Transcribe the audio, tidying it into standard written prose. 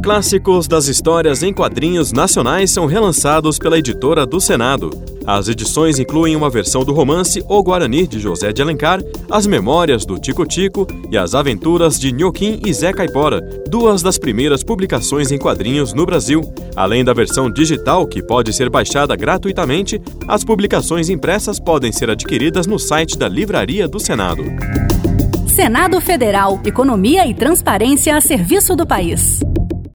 Clássicos das histórias em quadrinhos nacionais são relançados pela editora do Senado. As edições incluem uma versão do romance O Guarani, de José de Alencar, As Memórias do Tico-Tico e As Aventuras de Nhoquim e Zé Caipora, duas das primeiras publicações em quadrinhos no Brasil. Além da versão digital, que pode ser baixada gratuitamente, as publicações impressas podem ser adquiridas no site da Livraria do Senado. Senado Federal, economia e transparência a serviço do país.